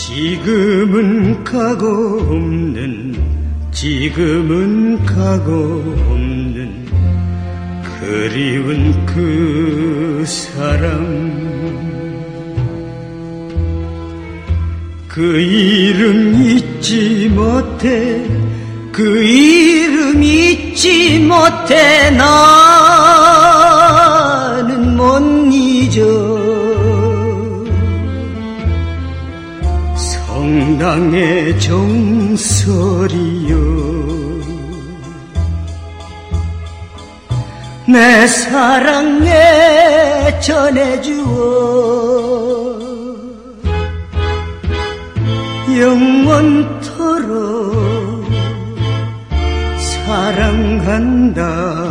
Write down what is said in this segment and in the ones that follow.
지금은 가고 없는, 지금은 가고 없는 그리운 그 사람, 그 이름 잊지 못해, 그 이름 잊지 못해 나는 못 잊어. 성당의 종소리요, 내 사랑에 전해주어. 영원토록 사랑한다,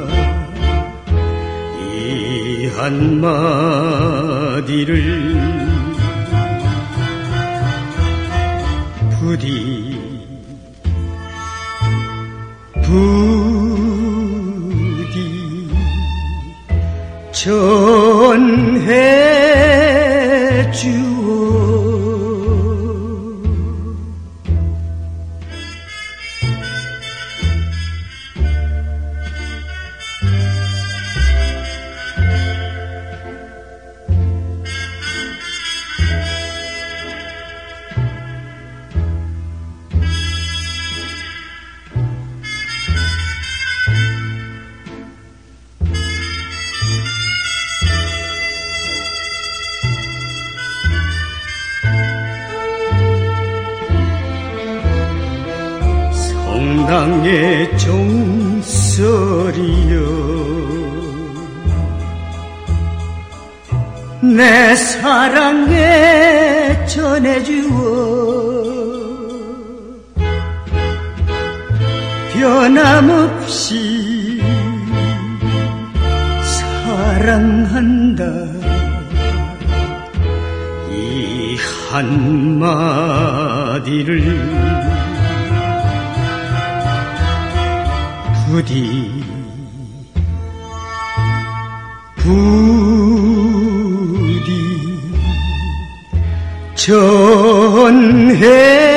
이 한마디를 부디 전해 주오. 성당의 종소리요, 내 사랑에 전해주어. 변함없이 사랑한다, 이 한마디를 부디 전해